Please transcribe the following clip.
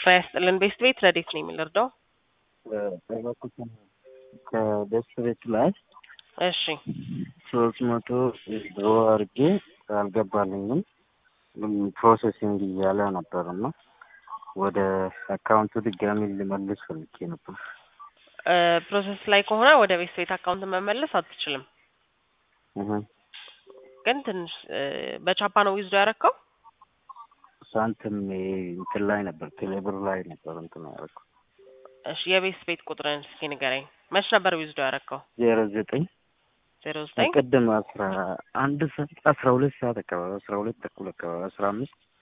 ፋያስጥልን ቤት ረዴት ነው የሚለርደው በበኩት ከደስ ቤት ላይ እሺ 300 ድሮ አድርጌ አልገባልኝም ፕሮሰሲንግ እያለ ነበርና ወደ አካውንቱ ድጋሚ ልመልስ ፈልጌ ነበር። ፕሮሰስ ላይ ከሆነ ወደ ቤት አካውንት መመለስ አትችልም። ግን ትንሽ በቻፓ ነው ዊዝዶ ያረከው ሳንቲም እንትን ላይ ነበር ቴሌብር ላይ ነበር እንትን ያረከው። እሺ የቤት ቁጥርን እስኪ ንገረኝ። መች ነበር ዊዝዶ ያረከው? 09 ቅድም 11 ሰዓት 12 ሰዓት አካባቢ 12 ተኩል አካባቢ 15